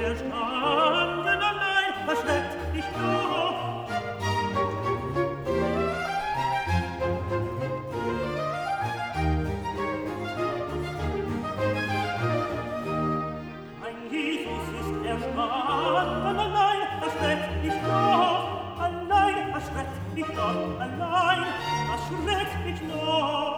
Erstanden allein, erschreckt mich doch. Mein Jesus ist erstanden allein, erschreckt mich doch. Allein, erschreckt mich doch, allein, erschreckt mich doch.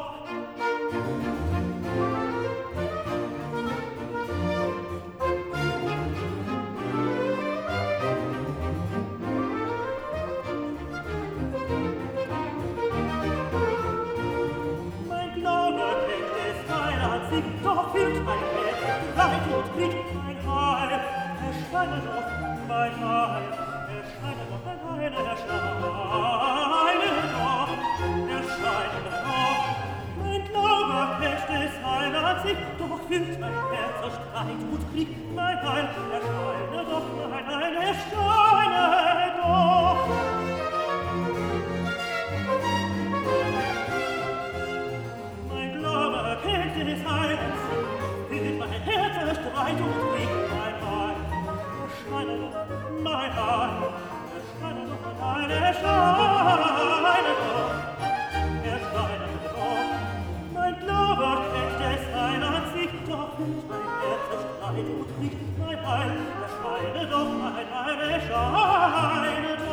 Doch fühlt mein Herz Leid und Krieg, mein Heil. Erscheine doch, mein Heil. Erscheine doch, mein Heil. Erscheine doch, erscheine doch. Mein Glaube kennt des Heil an sich, doch fühlt mein Herz Streit und Krieg, mein Heil. Erscheine doch, mein Heil. Erscheine doch. Mein Glaube kennt des Heil an sich, fühlt mein Herz Streit und Krieg, mein Heil. Erscheine doch, mein Heil. Erscheine doch, mein Heil. Erscheine doch. Erscheine doch. Mein Glaube kennt des Heil an sich, doch fühlt mein Herz Streit und Krieg, mein Heil. Erscheine doch, mein Heil. Erscheine doch.